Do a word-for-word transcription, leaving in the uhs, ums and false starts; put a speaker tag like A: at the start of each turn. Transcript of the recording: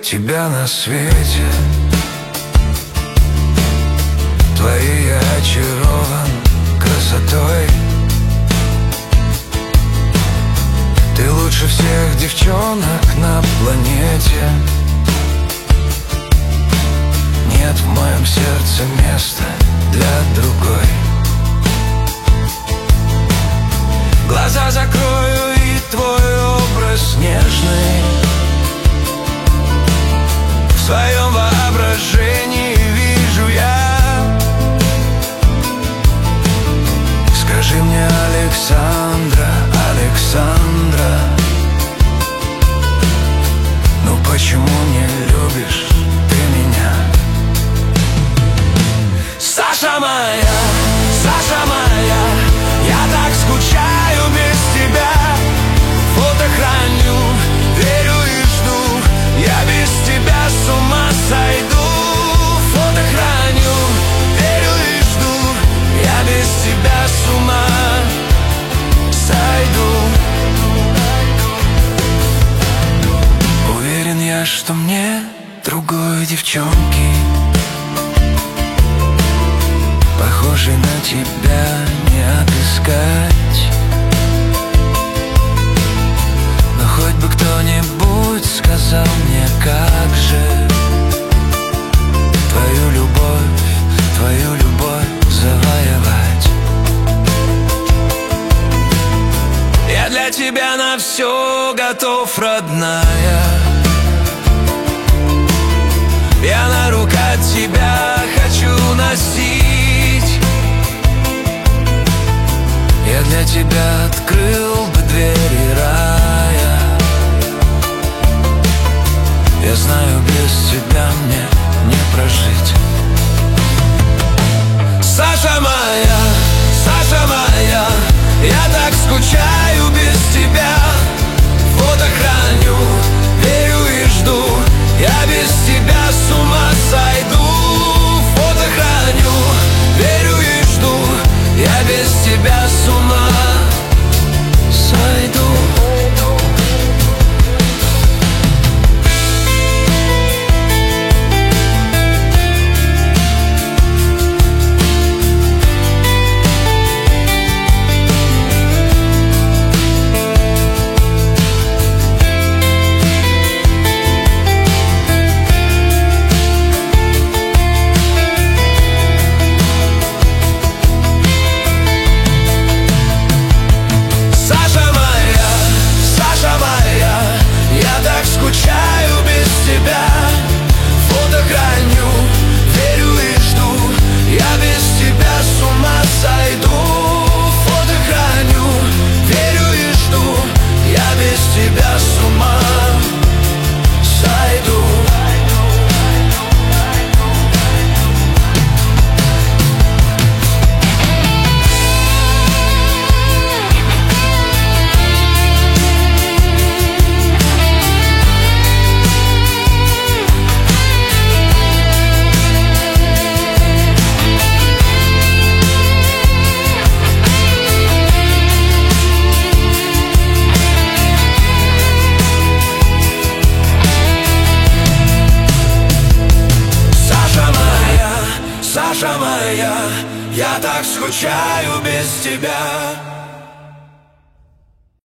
A: тебя на свете. Твоей я очарован красотой. Ты лучше всех девчонок на планете. Нет в моем сердце места для другой. Глаза закрою, и твой образ нежный в своем воображении вижу я. Скажи мне, Александра, Александра, ну почему не любишь ты меня? Саша моя, Саша моя, я так скучаю без тебя. Фото храню, верю и жду, я без тебя с ума сойду. Фото храню, верю и жду, я без тебя с ума сойду. Уверен я, что мне другой девчонки, похожей на тебя, не отыскать. Но хоть бы кто-нибудь сказал мне, как же твою любовь, твою любовь завоевать. Я для тебя на все готов, родная. Я на руках тебя хочу носить. Я для тебя открыл бы двери рая. Я знаю, без тебя мне не прожить. Саша моя, Саша моя, я так скучаю без тебя. Фото храню, верю и жду, я без тебя с ума сойду. Фото храню, верю и жду, я без тебя с ума сойду. Скучаю без тебя. Фото храню, верю и жду, я без тебя с ума сойду. Фото храню, верю и жду, я без тебя с ума сойду. Саша моя, я так скучаю без тебя.